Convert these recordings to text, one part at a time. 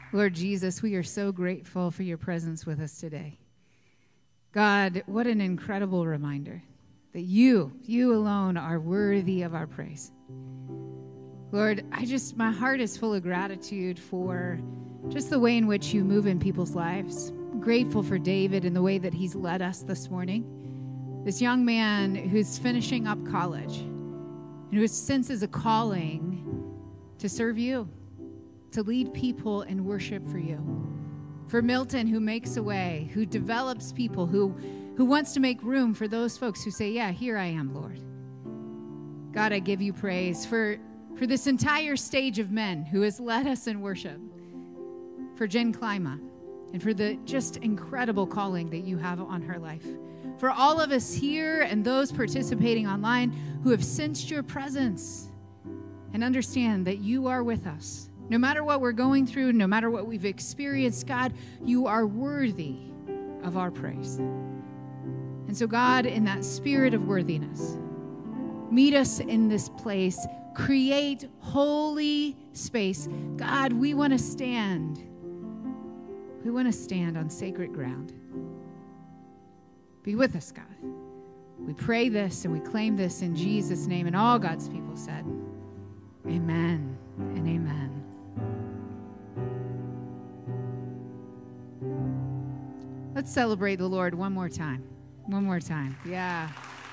Lord Jesus, we are so grateful for your presence with us today. God, what an incredible reminder that you alone are worthy of our praise. Lord, my heart is full of gratitude for just the way in which you move in people's lives. I'm grateful for David and the way that he's led us this morning. This young man who's finishing up college and who senses a calling to serve you, to lead people in worship for you. For Milton, who makes a way, who develops people, who wants to make room for those folks who say, yeah, here I am, Lord. God, I give you praise for this entire stage of men who has led us in worship. For Jen Klima, and for the just incredible calling that you have on her life. For all of us here and those participating online who have sensed your presence and understand that you are with us. No matter what we're going through, no matter what we've experienced, God, you are worthy of our praise. And so, God, in that spirit of worthiness, meet us in this place. Create holy space. God, we want to stand. We want to stand on sacred ground. Be with us, God. We pray this and we claim this in Jesus' name. And all God's people said, amen and amen. Let's celebrate the Lord one more time. One more time. Yeah.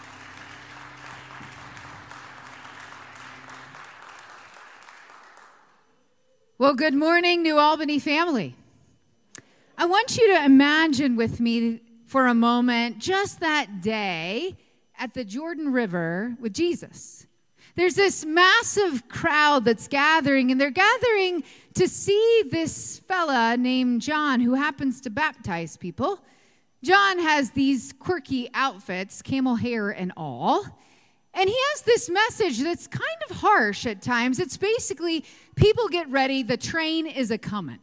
Well, good morning, New Albany family. I want you to imagine with me for a moment just that day at the Jordan River with Jesus. There's this massive crowd that's gathering, and they're gathering to see this fella named John who happens to baptize people. John has these quirky outfits, camel hair and all, and he has this message that's kind of harsh at times. It's basically, people get ready, the train is a-coming.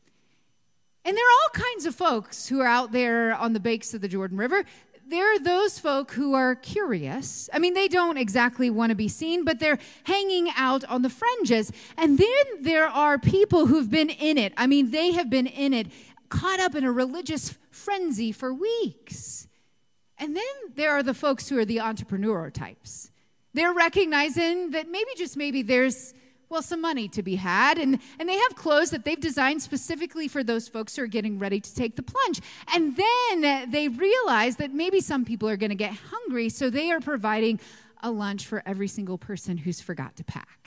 And there are all kinds of folks who are out there on the banks of the Jordan River. There are those folk who are curious. I mean, they don't exactly want to be seen, but they're hanging out on the fringes. And then there are people who've been in it. I mean, they have been in it, caught up in a religious frenzy for weeks. And then there are the folks who are the entrepreneur types. They're recognizing that maybe there's some money to be had, and they have clothes that they've designed specifically for those folks who are getting ready to take the plunge. And then they realize that maybe some people are going to get hungry, so they are providing a lunch for every single person who's forgot to pack.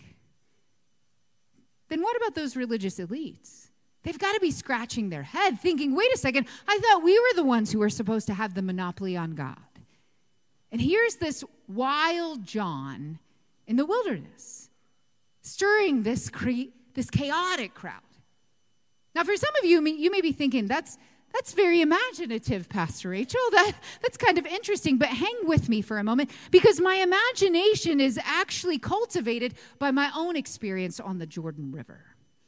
Then what about those religious elites? They've got to be scratching their head, thinking, wait a second, I thought we were the ones who were supposed to have the monopoly on God. And here's this wild John in the wilderness, stirring this chaotic crowd. Now, for some of you, you may be thinking, that's very imaginative, Pastor Rachel. That's kind of interesting, but hang with me for a moment, because my imagination is actually cultivated by my own experience on the Jordan River.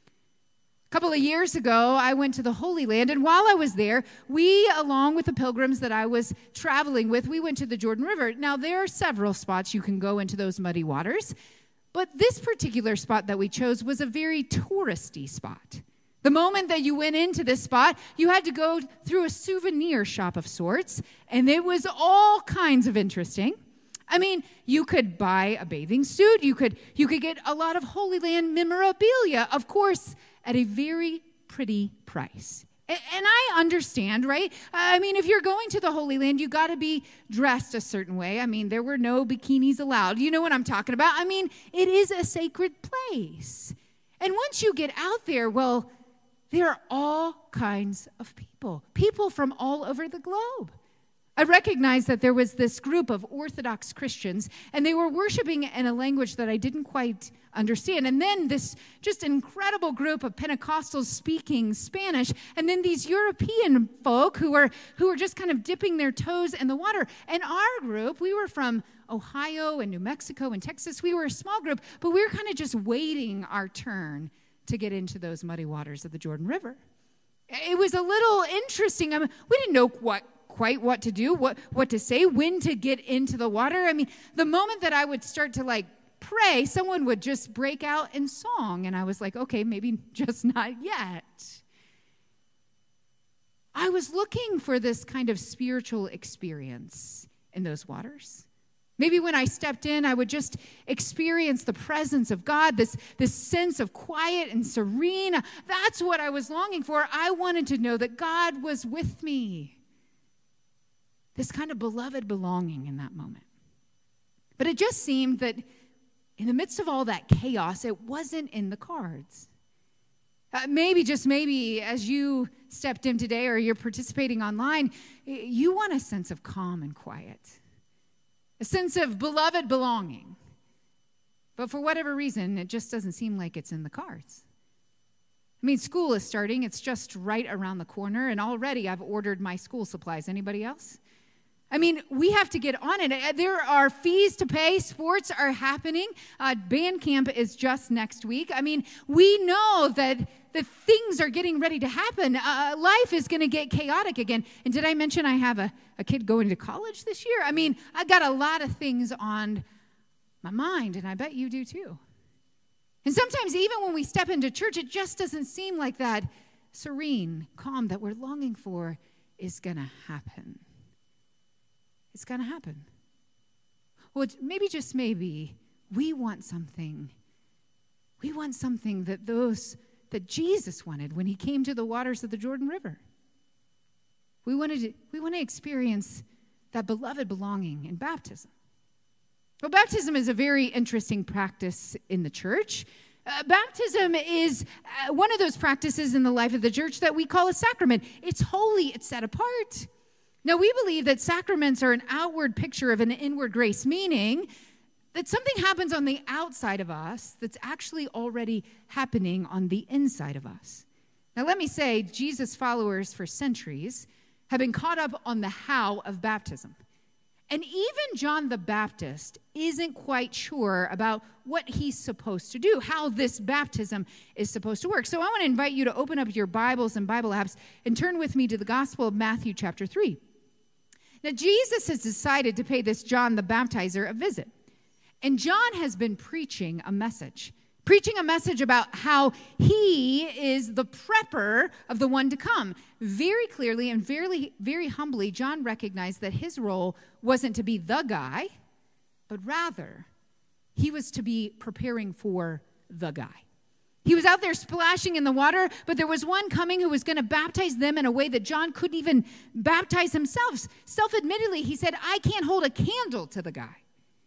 A couple of years ago, I went to the Holy Land, and while I was there, we, along with the pilgrims that I was traveling with, we went to the Jordan River. Now, there are several spots you can go into those muddy waters, but this particular spot that we chose was a very touristy spot. The moment that you went into this spot, you had to go through a souvenir shop of sorts, and it was all kinds of interesting. I mean, you could buy a bathing suit. You could get a lot of Holy Land memorabilia, of course, at a very pretty price. And I understand, right? I mean, if you're going to the Holy Land, you got to be dressed a certain way. I mean, there were no bikinis allowed. You know what I'm talking about? I mean, it is a sacred place. And once you get out there, well, there are all kinds of people from all over the globe. I recognized that there was this group of Orthodox Christians, and they were worshiping in a language that I didn't quite understand. And then this just incredible group of Pentecostals speaking Spanish, and then these European folk who were just kind of dipping their toes in the water. And our group, we were from Ohio and New Mexico and Texas. We were a small group, but we were kind of just waiting our turn to get into those muddy waters of the Jordan River. It was a little interesting. I mean, we didn't know quite what to do, what to say, when to get into the water. I mean, the moment that I would start to pray, someone would just break out in song. And I was like, okay, maybe just not yet. I was looking for this kind of spiritual experience in those waters. Maybe when I stepped in, I would just experience the presence of God, this sense of quiet and serene. That's what I was longing for. I wanted to know that God was with me. This kind of beloved belonging in that moment. But it just seemed that in the midst of all that chaos, it wasn't in the cards. Maybe, just maybe, as you stepped in today or you're participating online, you want a sense of calm and quiet. A sense of beloved belonging. But for whatever reason, it just doesn't seem like it's in the cards. I mean, school is starting. It's just right around the corner, and already I've ordered my school supplies. Anybody else? I mean, we have to get on it. There are fees to pay. Sports are happening. Band camp is just next week. I mean, we know that the things are getting ready to happen. Life is going to get chaotic again. And did I mention I have a kid going to college this year? I mean, I got a lot of things on my mind, and I bet you do too. And sometimes even when we step into church, it just doesn't seem like that serene calm that we're longing for is going to happen. It's going to happen. Well, maybe, just maybe, we want something. We want something that Jesus wanted when he came to the waters of the Jordan River. We want to experience that beloved belonging in baptism. Well, baptism is a very interesting practice in the church. Baptism is one of those practices in the life of the church that we call a sacrament. It's holy. It's set apart. Now, we believe that sacraments are an outward picture of an inward grace, meaning that something happens on the outside of us that's actually already happening on the inside of us. Now, let me say, Jesus followers for centuries have been caught up on the how of baptism. And even John the Baptist isn't quite sure about what he's supposed to do, how this baptism is supposed to work. So I want to invite you to open up your Bibles and Bible apps and turn with me to the Gospel of Matthew chapter 3. Now, Jesus has decided to pay this John the Baptizer a visit. And John has been preaching a message about how he is the prepper of the one to come. Very clearly and very, very humbly, John recognized that his role wasn't to be the guy, but rather he was to be preparing for the guy. He was out there splashing in the water, but there was one coming who was going to baptize them in a way that John couldn't even baptize himself. Self-admittedly, he said, I can't hold a candle to the guy.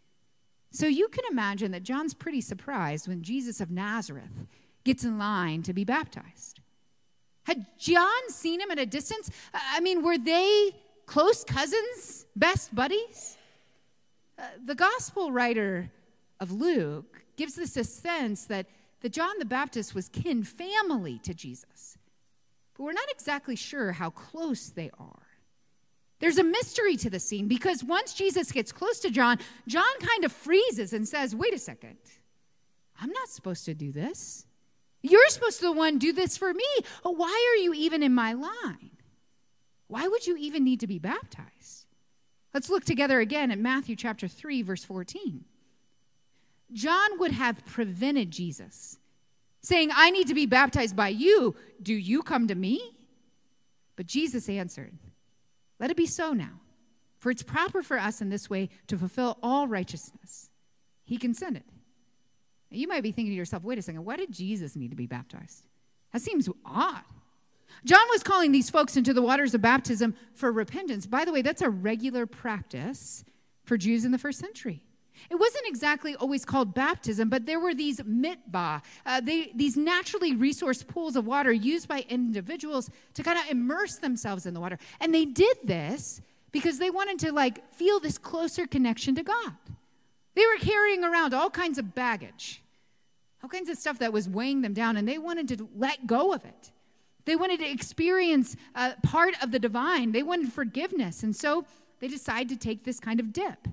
So you can imagine that John's pretty surprised when Jesus of Nazareth gets in line to be baptized. Had John seen him at a distance? I mean, were they close cousins, best buddies? The gospel writer of Luke gives us a sense that John the Baptist was kin family to Jesus. But we're not exactly sure how close they are. There's a mystery to the scene because once Jesus gets close to John, John kind of freezes and says, wait a second, I'm not supposed to do this. You're supposed to the one do this for me. Why are you even in my line? Why would you even need to be baptized? Let's look together again at Matthew chapter 3, verse 14. John would have prevented Jesus, saying, I need to be baptized by you. Do you come to me? But Jesus answered, let it be so now, for it's proper for us in this way to fulfill all righteousness. He consented. Now, you might be thinking to yourself, wait a second, why did Jesus need to be baptized? That seems odd. John was calling these folks into the waters of baptism for repentance. By the way, that's a regular practice for Jews in the first century. It wasn't exactly always called baptism, but there were these mitbah, these naturally resourced pools of water used by individuals to kind of immerse themselves in the water. And they did this because they wanted to feel this closer connection to God. They were carrying around all kinds of baggage, all kinds of stuff that was weighing them down, and they wanted to let go of it. They wanted to experience part of the divine. They wanted forgiveness, and so they decided to take this kind of dip.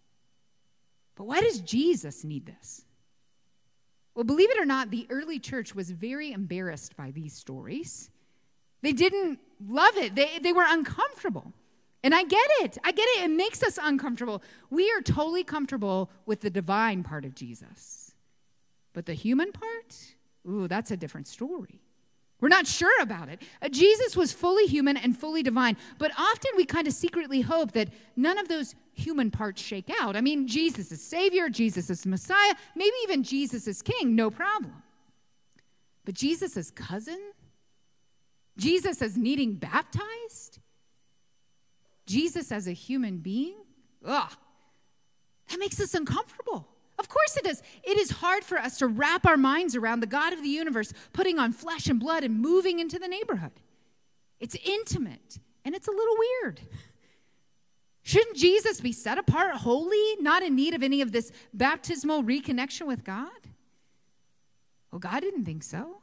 But why does Jesus need this? Well, believe it or not, the early church was very embarrassed by these stories. They didn't love it. They were uncomfortable. And I get it. It makes us uncomfortable. We are totally comfortable with the divine part of Jesus. But the human part, ooh, that's a different story. We're not sure about it. Jesus was fully human and fully divine, but often we kind of secretly hope that none of those human parts shake out. I mean, Jesus is Savior, Jesus is Messiah, maybe even Jesus is King, no problem. But Jesus as cousin? Jesus as needing baptized? Jesus as a human being? Ugh, that makes us uncomfortable. Of course it does. It is hard for us to wrap our minds around the God of the universe putting on flesh and blood and moving into the neighborhood. It's intimate, and it's a little weird. Shouldn't Jesus be set apart, holy, not in need of any of this baptismal reconnection with God? Well, God didn't think so.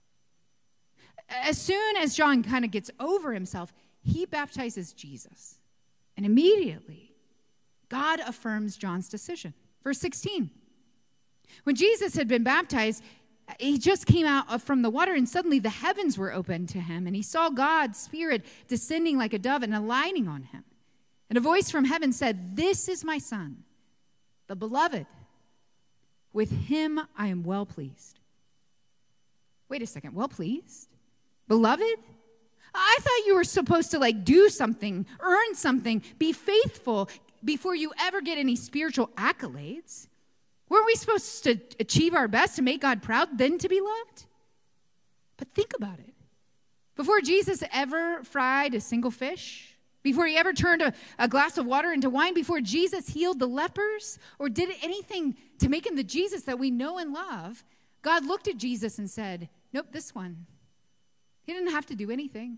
As soon as John kind of gets over himself, he baptizes Jesus. And immediately, God affirms John's decision. Verse 16, when Jesus had been baptized, he just came out from the water, and suddenly the heavens were opened to him, and he saw God's Spirit descending like a dove and alighting on him. And a voice from heaven said, "This is my Son, the beloved. With him I am well pleased." Wait a second, well pleased? Beloved? I thought you were supposed to do something, earn something, be faithful before you ever get any spiritual accolades. Weren't we supposed to achieve our best to make God proud, then to be loved? But think about it. Before Jesus ever fried a single fish, before he ever turned a glass of water into wine, before Jesus healed the lepers or did anything to make him the Jesus that we know and love, God looked at Jesus and said, "Nope, this one. He didn't have to do anything.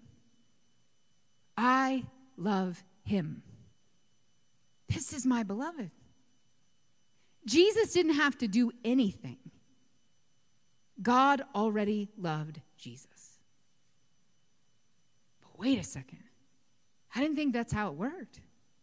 I love him. This is my beloved." Jesus didn't have to do anything. God already loved Jesus. But wait a second. I didn't think that's how it worked.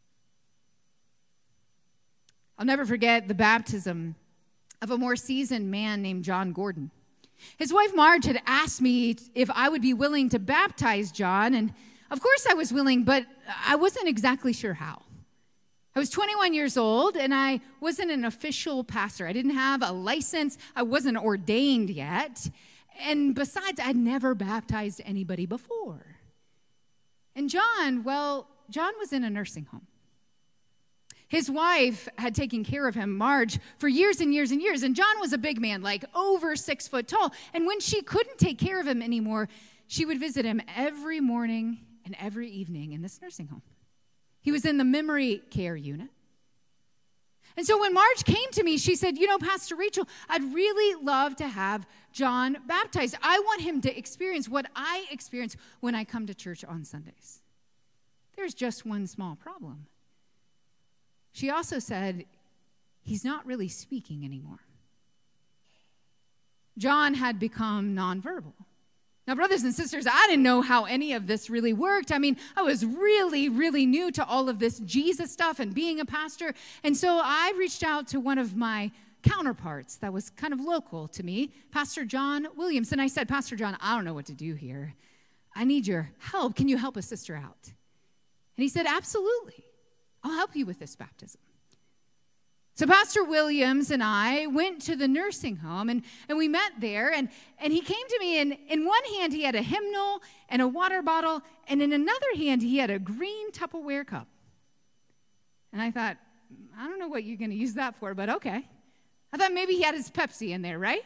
I'll never forget the baptism of a more seasoned man named John Gordon. His wife Marge had asked me if I would be willing to baptize John, and of course I was willing, but I wasn't exactly sure how. I was 21 years old, and I wasn't an official pastor. I didn't have a license. I wasn't ordained yet. And besides, I'd never baptized anybody before. And John was in a nursing home. His wife had taken care of him, Marge, for years and years and years. And John was a big man, over 6 foot tall. And when she couldn't take care of him anymore, she would visit him every morning and every evening in this nursing home. He was in the memory care unit. And so when Marge came to me, she said, Pastor Rachel, I'd really love to have John baptized. I want him to experience what I experience when I come to church on Sundays. There's just one small problem. She also said, he's not really speaking anymore. John had become nonverbal. Now, brothers and sisters, I didn't know how any of this really worked. I mean, I was really, really new to all of this Jesus stuff and being a pastor. And so I reached out to one of my counterparts that was kind of local to me, Pastor John Williams. And I said, "Pastor John, I don't know what to do here. I need your help. Can you help a sister out?" And he said, "Absolutely. I'll help you with this baptism." So Pastor Williams and I went to the nursing home, and we met there, and he came to me, and in one hand he had a hymnal and a water bottle, and in another hand he had a green Tupperware cup. And I thought, I don't know what you're going to use that for, but okay. I thought maybe he had his Pepsi in there, right?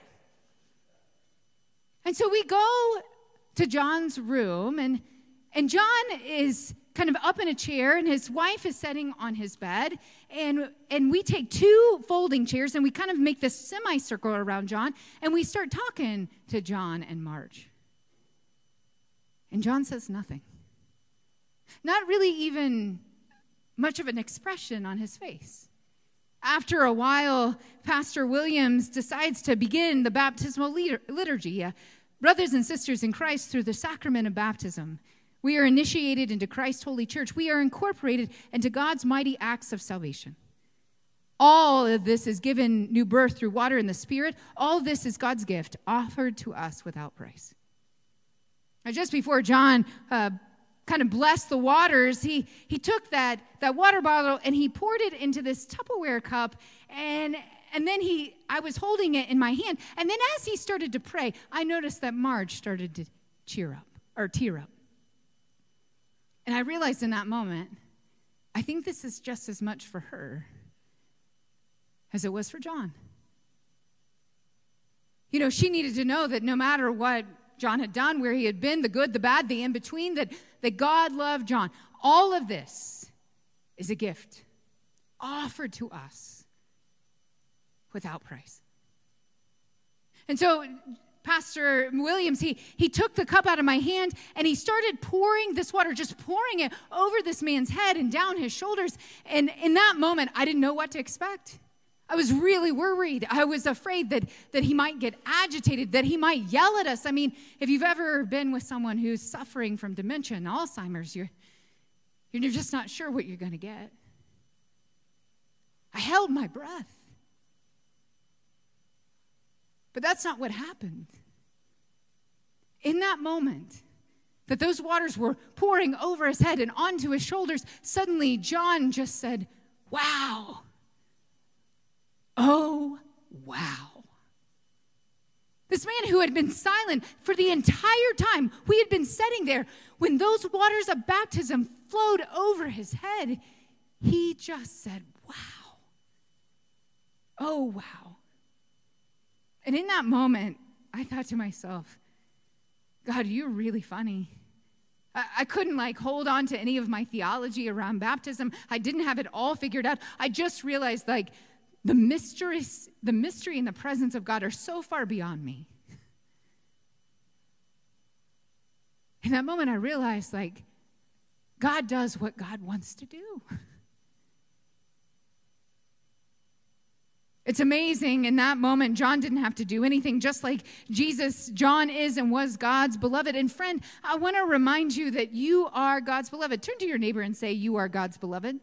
And so we go to John's room, and John is kind of up in a chair, and his wife is sitting on his bed, and we take 2 folding chairs, and we kind of make this semicircle around John, and we start talking to John and Marge. And John says nothing. Not really even much of an expression on his face. After a while, Pastor Williams decides to begin the baptismal liturgy. Brothers and sisters in Christ, through the sacrament of baptism, we are initiated into Christ's holy church. We are incorporated into God's mighty acts of salvation. All of this is given new birth through water and the Spirit. All of this is God's gift offered to us without price. Now, just before John kind of blessed the waters, he took that water bottle and he poured it into this Tupperware cup, and then I was holding it in my hand. And then as he started to pray, I noticed that Marge started to tear up. And I realized in that moment, I think this is just as much for her as it was for John. You know, she needed to know that no matter what John had done, where he had been, the good, the bad, the in-between, that God loved John. All of this is a gift offered to us without price. And so Pastor Williams, he took the cup out of my hand and he started pouring this water, just pouring it over this man's head and down his shoulders. And in that moment, I didn't know what to expect. I was really worried. I was afraid that he might get agitated, that he might yell at us. I mean, if you've ever been with someone who's suffering from dementia and Alzheimer's, you're just not sure what you're going to get. I held my breath. But that's not what happened. In that moment, that those waters were pouring over his head and onto his shoulders, suddenly John just said, "Wow. Oh, wow." This man who had been silent for the entire time we had been sitting there, when those waters of baptism flowed over his head, he just said, "Wow. Oh, wow." And in that moment, I thought to myself, God, you're really funny. I couldn't hold on to any of my theology around baptism. I didn't have it all figured out. I just realized the mystery and the presence of God are so far beyond me. In that moment, I realized God does what God wants to do. It's amazing. In that moment, John didn't have to do anything. Just like Jesus, John is and was God's beloved. And friend, I want to remind you that you are God's beloved. Turn to your neighbor and say, "You are God's beloved."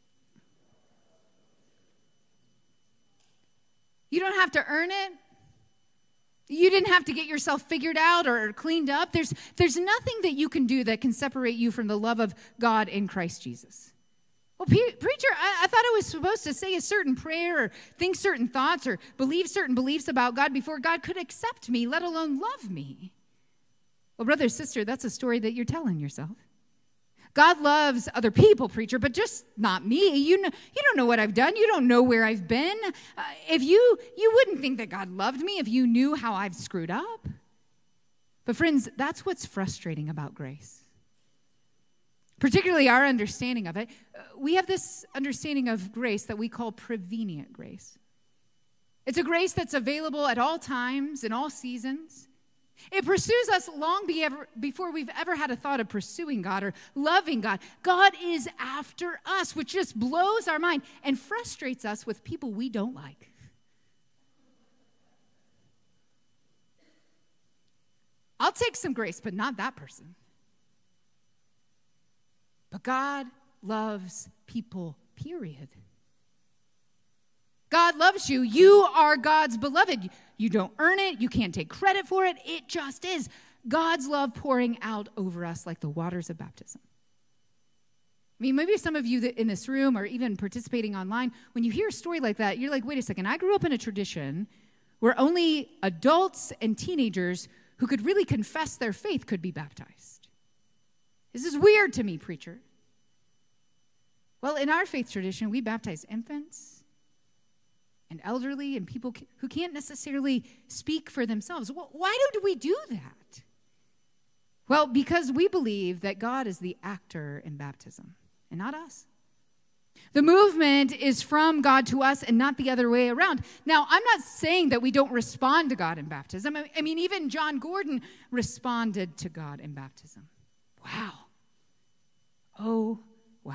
You don't have to earn it. You didn't have to get yourself figured out or cleaned up. There's nothing that you can do that can separate you from the love of God in Christ Jesus. Well, preacher, I thought I was supposed to say a certain prayer or think certain thoughts or believe certain beliefs about God before God could accept me, let alone love me. Well, brother, sister, that's a story that you're telling yourself. God loves other people, preacher, but just not me. You don't know what I've done. You don't know where I've been. If you wouldn't think that God loved me if you knew how I've screwed up. But friends, that's what's frustrating about grace. Particularly our understanding of it. We have this understanding of grace that we call prevenient grace. It's a grace that's available at all times, in all seasons. It pursues us long before we've ever had a thought of pursuing God or loving God. God is after us, which just blows our mind and frustrates us with people we don't like. I'll take some grace, but not that person. But God loves people, period. God loves you. You are God's beloved. You don't earn it. You can't take credit for it. It just is. God's love pouring out over us like the waters of baptism. I mean, maybe some of you in this room or even participating online, when you hear a story like that, you're like, wait a second, I grew up in a tradition where only adults and teenagers who could really confess their faith could be baptized. This is weird to me, preacher. Well, in our faith tradition, we baptize infants and elderly and people who can't necessarily speak for themselves. Well, why do we do that? Well, because we believe that God is the actor in baptism and not us. The movement is from God to us and not the other way around. Now, I'm not saying that we don't respond to God in baptism. I mean, even John Gordon responded to God in baptism. Wow. Oh, wow.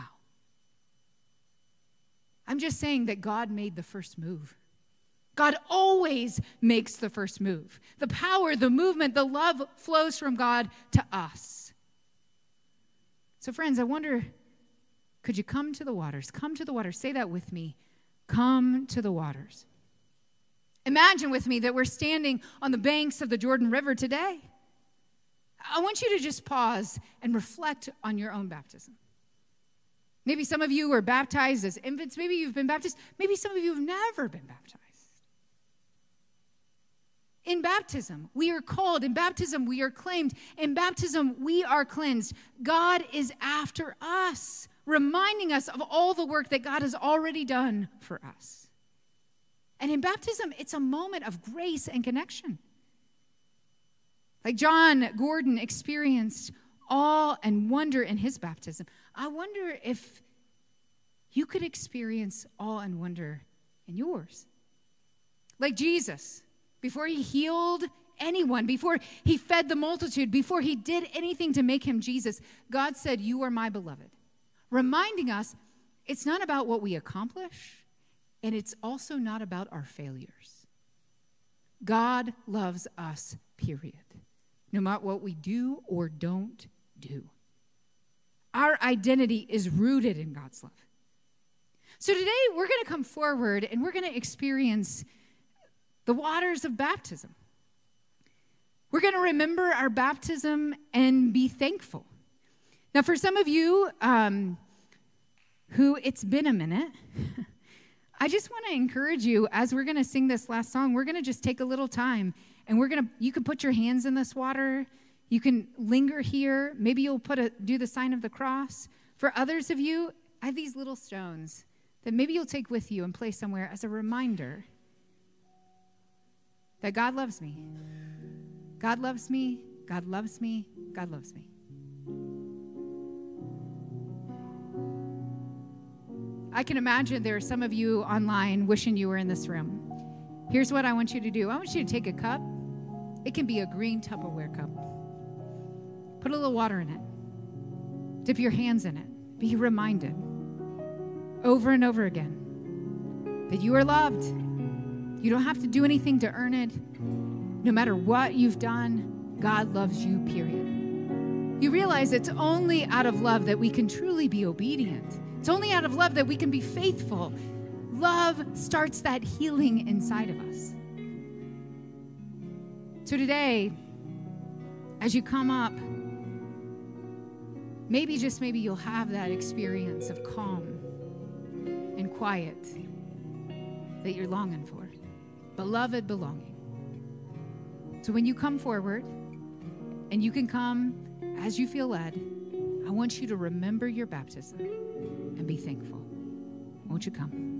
I'm just saying that God made the first move. God always makes the first move. The power, the movement, the love flows from God to us. So friends, I wonder, could you come to the waters? Come to the waters. Say that with me. Come to the waters. Imagine with me that we're standing on the banks of the Jordan River today. I want you to just pause and reflect on your own baptism. Maybe some of you were baptized as infants. Maybe you've been baptized. Maybe some of you have never been baptized. In baptism, we are called. In baptism, we are claimed. In baptism, we are cleansed. God is after us, reminding us of all the work that God has already done for us. And in baptism, it's a moment of grace and connection. Like John Gordon experienced awe and wonder in his baptism. I wonder if you could experience awe and wonder in yours. Like Jesus, before he healed anyone, before he fed the multitude, before he did anything to make him Jesus, God said, "You are my beloved." Reminding us, it's not about what we accomplish, and it's also not about our failures. God loves us, period. No matter what we do or don't do. Our identity is rooted in God's love. So today we're going to come forward and we're going to experience the waters of baptism. We're going to remember our baptism and be thankful. Now, for some of you who it's been a minute, I just want to encourage you, as we're going to sing this last song, we're going to just take a little time, and you can put your hands in this water. You can linger here. Maybe you'll do the sign of the cross. For others of you, I have these little stones that maybe you'll take with you and place somewhere as a reminder that God loves me. God loves me. God loves me. God loves me. I can imagine there are some of you online wishing you were in this room. Here's what I want you to do. I want you to take a cup. It can be a green Tupperware cup. Put a little water in it. Dip your hands in it. Be reminded over and over again that you are loved. You don't have to do anything to earn it. No matter what you've done, God loves you, period. You realize it's only out of love that we can truly be obedient. It's only out of love that we can be faithful. Love starts that healing inside of us. So today, as you come up, maybe, just maybe, you'll have that experience of calm and quiet that you're longing for. Beloved belonging. So when you come forward, and you can come as you feel led, I want you to remember your baptism and be thankful. Won't you come?